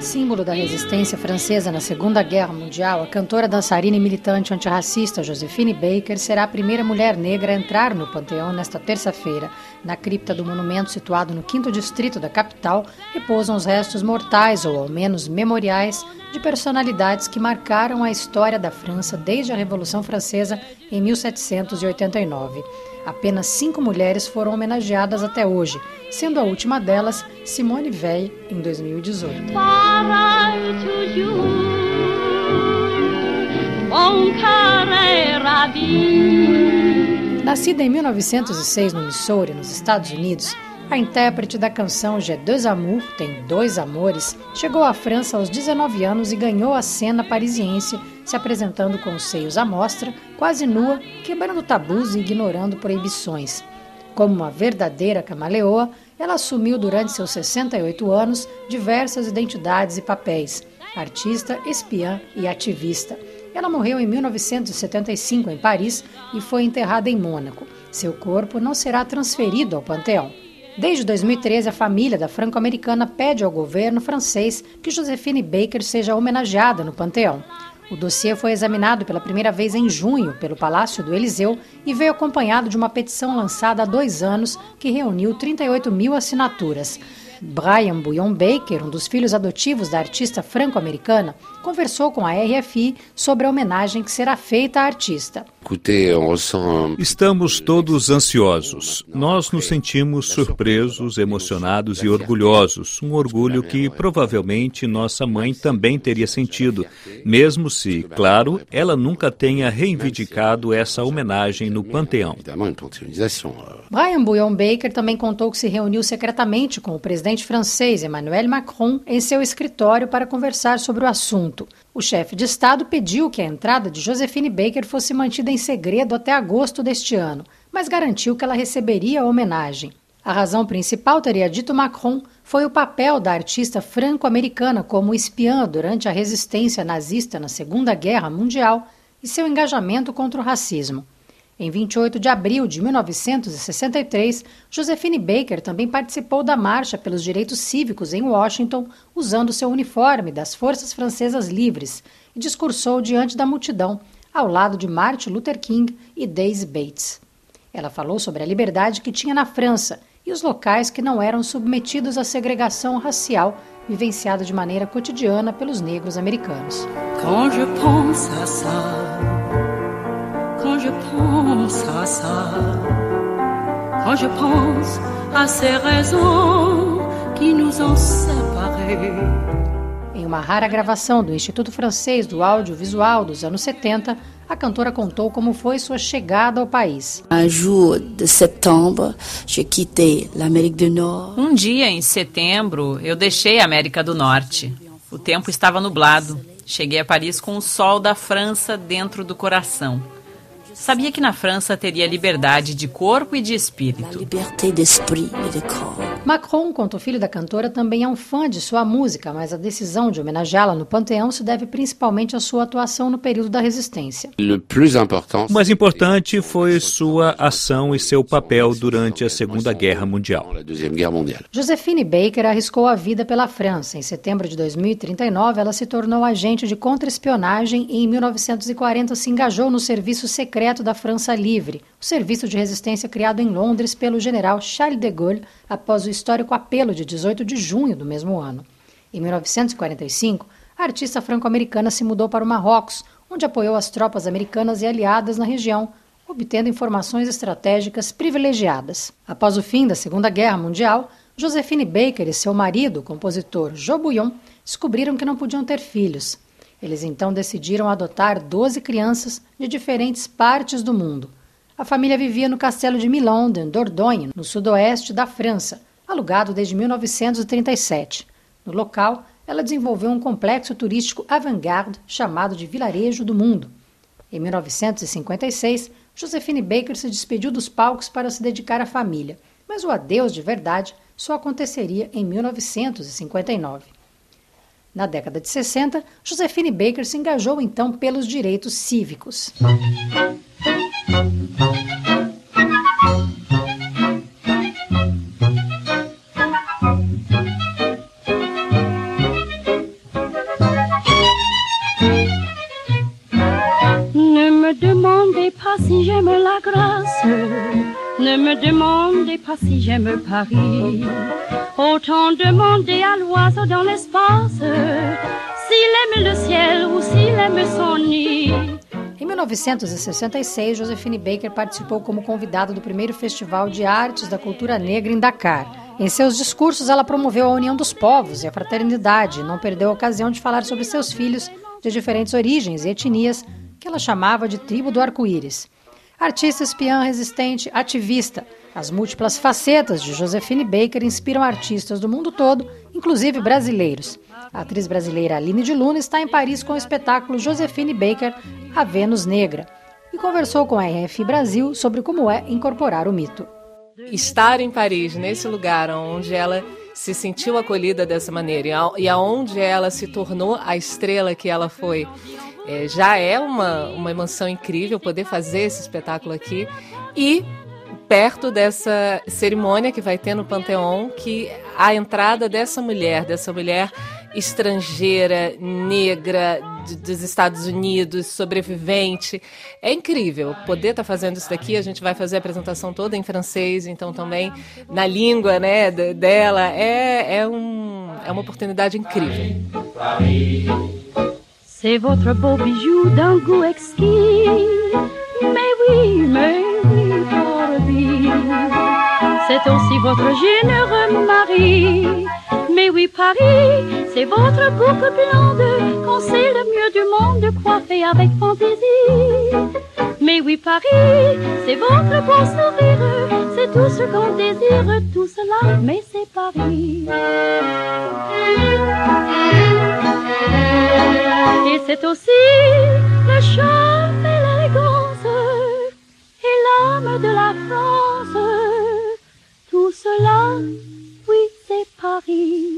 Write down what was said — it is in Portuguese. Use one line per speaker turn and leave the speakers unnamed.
Símbolo da resistência francesa na Segunda Guerra Mundial, a cantora, dançarina e militante antirracista Josephine Baker será a primeira mulher negra a entrar no Panteão nesta terça-feira. Na cripta do monumento situado no 5º distrito da capital, repousam os restos mortais, ou ao menos memoriais, de personalidades que marcaram a história da França desde a Revolução Francesa em 1789. Apenas 5 mulheres foram homenageadas até hoje, sendo a última delas Simone Weil, em 2018. Nascida em 1906 no Missouri, nos Estados Unidos, a intérprete da canção J'ai deux amours, Tem Dois Amores, chegou à França aos 19 anos e ganhou a cena parisiense, se apresentando com os seios à mostra, quase nua, quebrando tabus e ignorando proibições. Como uma verdadeira camaleoa, ela assumiu durante seus 68 anos diversas identidades e papéis: artista, espiã e ativista. Ela morreu em 1975 em Paris e foi enterrada em Mônaco. Seu corpo não será transferido ao Panteão. Desde 2013, a família da franco-americana pede ao governo francês que Josephine Baker seja homenageada no Panteão. O dossiê foi examinado pela primeira vez em junho pelo Palácio do Élysée e veio acompanhado de uma petição lançada há 2 anos que reuniu 38 mil assinaturas. Brian Bouillon Baker, um dos filhos adotivos da artista franco-americana, conversou com a RFI sobre a homenagem que será feita à artista.
Estamos todos ansiosos. Nós nos sentimos surpresos, emocionados e orgulhosos. Um orgulho que provavelmente nossa mãe também teria sentido, mesmo se, claro, ela nunca tenha reivindicado essa homenagem no Panteão.
Brian Bouillon Baker também contou que se reuniu secretamente com o presidente francês Emmanuel Macron em seu escritório para conversar sobre o assunto. O chefe de Estado pediu que a entrada de Josephine Baker fosse mantida em segredo até agosto deste ano, mas garantiu que ela receberia a homenagem. A razão principal, teria dito Macron, foi o papel da artista franco-americana como espiã durante a resistência nazista na Segunda Guerra Mundial e seu engajamento contra o racismo. Em 28 de abril de 1963, Josephine Baker também participou da Marcha pelos Direitos Cívicos em Washington, usando seu uniforme das Forças Francesas Livres, e discursou diante da multidão, ao lado de Martin Luther King e Daisy Bates. Ela falou sobre a liberdade que tinha na França e os locais que não eram submetidos à segregação racial vivenciada de maneira cotidiana pelos negros americanos.
Quand je pense à ça, quand je pense à ça, quand je pense à ces raisons qui nous ont séparés.
Em uma rara gravação do Instituto Francês do Audiovisual dos anos 70, a cantora contou como foi sua chegada ao país.
Um dia em setembro, eu deixei a América do Norte. O tempo estava nublado. Cheguei a Paris com o sol da França dentro do coração. Sabia que na França teria liberdade de corpo e de espírito.
Macron, conta o filho da cantora, também é um fã de sua música, mas a decisão de homenageá-la no Panteão se deve principalmente à sua atuação no período da resistência.
O mais importante foi sua ação e seu papel durante a Segunda Guerra Mundial.
Josephine Baker arriscou a vida pela França. Em setembro de 2039, ela se tornou agente de contra-espionagem e em 1940 se engajou no serviço secreto da França Livre, o serviço de resistência criado em Londres pelo general Charles de Gaulle após o histórico apelo de 18 de junho do mesmo ano. Em 1945, a artista franco-americana se mudou para o Marrocos, onde apoiou as tropas americanas e aliadas na região, obtendo informações estratégicas privilegiadas. Após o fim da Segunda Guerra Mundial, Josephine Baker e seu marido, o compositor Jo Bouillon, descobriram que não podiam ter filhos. Eles então decidiram adotar 12 crianças de diferentes partes do mundo. A família vivia no castelo de Milon, em Dordogne, no sudoeste da França, alugado desde 1937. No local, ela desenvolveu um complexo turístico avant-garde chamado de Vilarejo do Mundo. Em 1956, Josephine Baker se despediu dos palcos para se dedicar à família, mas o adeus de verdade só aconteceria em 1959. Na década de 60, Josephine Baker se engajou então pelos direitos cívicos.
me demandez pas si j'aime Paris. Autant demander à l'oiseau dans l'espace s'il aime le ciel ou s'il aime son nid.
Em 1966, Josephine Baker participou como convidada do primeiro Festival de Artes da Cultura Negra em Dakar. Em seus discursos, ela promoveu a união dos povos e a fraternidade e não perdeu a ocasião de falar sobre seus filhos de diferentes origens e etnias, que ela chamava de tribo do arco-íris. Artista espiã, resistente, ativista, as múltiplas facetas de Josephine Baker inspiram artistas do mundo todo, inclusive brasileiros. A atriz brasileira Aline de Luna está em Paris com o espetáculo Josephine Baker, A Vênus Negra, e conversou com a RFI Brasil sobre como é incorporar o mito.
Estar em Paris, nesse lugar onde ela se sentiu acolhida dessa maneira e aonde ela se tornou a estrela que ela foi, já é uma emoção incrível poder fazer esse espetáculo aqui e perto dessa cerimônia que vai ter no Panteão, que a entrada dessa mulher estrangeira, negra, dos Estados Unidos, sobrevivente. É incrível poder estar fazendo isso daqui. A gente vai fazer a apresentação toda em francês, então também na língua, né, dela. É uma oportunidade incrível.
C'est votre beau bijou d'un goût exquis. Mais oui, Paris. C'est aussi votre généreux mari. Mais oui, Paris, c'est votre boucle blonde, qu'on sait le mieux du monde, coiffée avec fantaisie. Mais oui, Paris, c'est votre beau sourire, c'est tout ce qu'on désire, tout cela, mais c'est Paris. Et c'est aussi le charme et l'élégance et l'âme de la France. Tout cela, oui, c'est Paris.